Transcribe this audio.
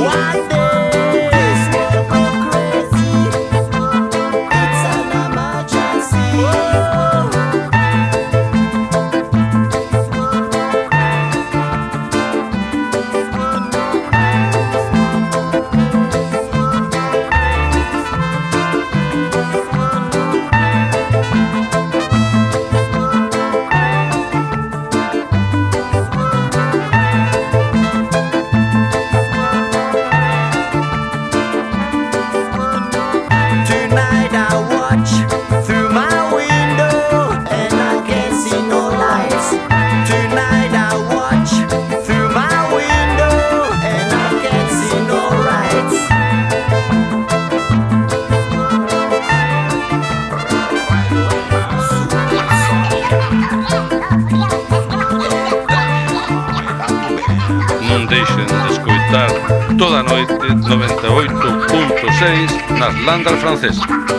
One day this world go crazy. It's an emergency. Tonight I watch through my window and I can't see no lights. Tonight I watch through my window and I can't see no lights. Non deixen de escoitar toda a noite 98.6 nas Landas Francesas.